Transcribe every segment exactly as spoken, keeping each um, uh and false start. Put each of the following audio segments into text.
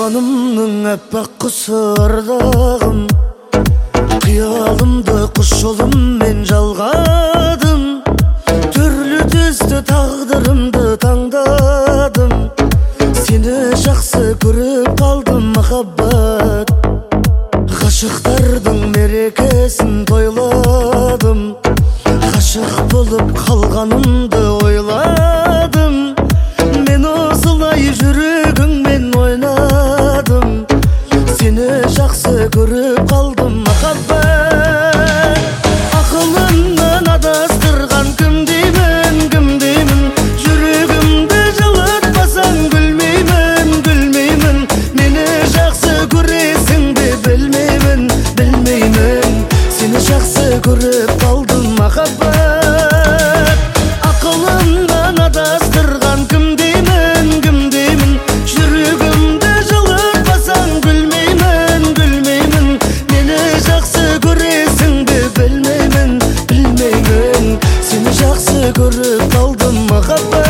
жанымның әппақ құсырдағым, қиялымды құс жолыммен жалғадым. Түрлі түсті тағдырымды таңдадым. Сені жақсы көріп қалдым махаббат. Ғашықтардың мерекесін тойладым. Ғашық болып қалғанымды ойладым. Мен осылай жүрегіңмен ойнадым. Сені жақсы көріп қалдым махаббат. Ақылымнан адастырған кім деймін, кім деймін. Жүрегімді жылытпасаң гүлмеймін, гүлмеймін. Мені жақсы көресің бе білмеймін, білмеймін. Сені жақсы көріп қалдым махаббат. Ақылымнан адастырған кім деймін, кім деймін. Жүрегімді жылытпасаң гүлмеймін, гүлмеймін. Мені жақсы көресің бе білмеймін, білмеймін. Сені жақсы көріп қалдым махаббат.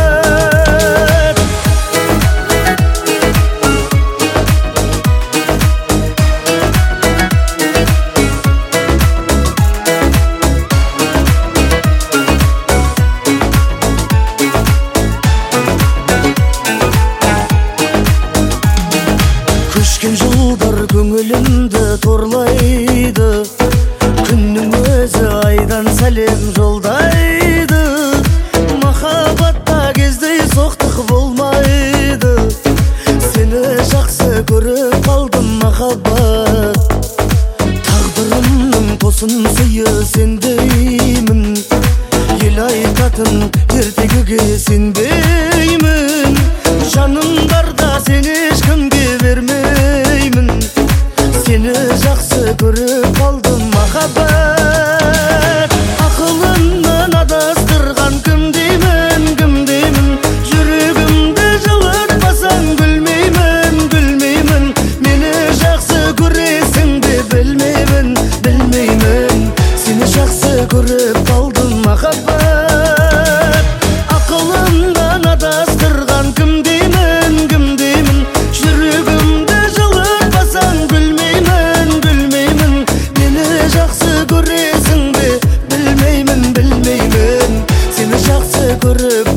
Көшкен жылдар көңілімді торлайды. Күннің өзі айдан сәлем жолдайды. Махаббатта кездей соқтық болмайды. Сені жақсы көріп қалдым махаббат. Тағдырымның тосын сыйы сендеймін. Ел айтатын ертегіге сенбеймін. Жаным барда сені ешкімге бермеймін. Сені жақсы көріп қалдым махаббат. Ақылымнан адастырған кім деймін, кім деймін. Жүрегімді жылытпасаң гүлмеймін, гүлмеймін. Мені жақсы көресің бе білмеймін, білмеймін. Сені жақсы көріп қалдым махаббат. Ақылымнан адастырған кім деймін, кім деймін. Жүрегімді жылытпасаң гүлмеймін, гүлмеймін. Мені жақсы көресің бе білмеймін, білмеймін. Сені жақсы көріп